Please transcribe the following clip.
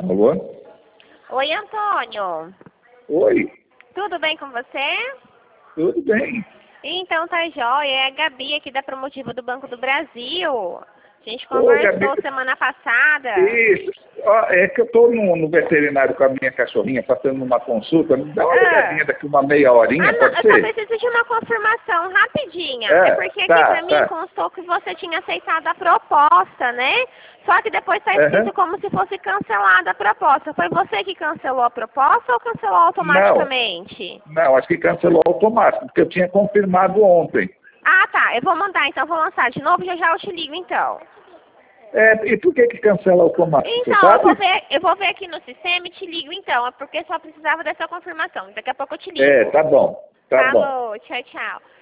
Alô? Oi, Antônio. Oi, Tudo bem com você? tudo bem? Então tá jóia. É a Gabi aqui da Promotiva do Banco do Brasil. A gente Ô, Gabi, conversou semana passada. isso. Ó, é que eu estou no veterinário com a minha cachorrinha, passando uma consulta. Me dá uma ligadinha daqui uma meia horinha, Não, pode eu só ser? preciso de uma confirmação rapidinha. É, É porque aqui tá, pra mim tá. constou que você tinha aceitado a proposta, né? Só que depois tá Aham. escrito como se fosse cancelada a proposta. Foi você que cancelou a proposta ou cancelou Não, automaticamente? não, acho que cancelou automático, porque eu tinha confirmado ontem. Ah, tá. Eu vou mandar, então vou lançar de novo, já eu te ligo então. É, e por que cancela automático, você Então, sabe? eu vou ver aqui no sistema e te ligo então. É porque só precisava dessa confirmação. Daqui a pouco eu te É, ligo. tá bom, tá bom. Falou, tchau, tchau.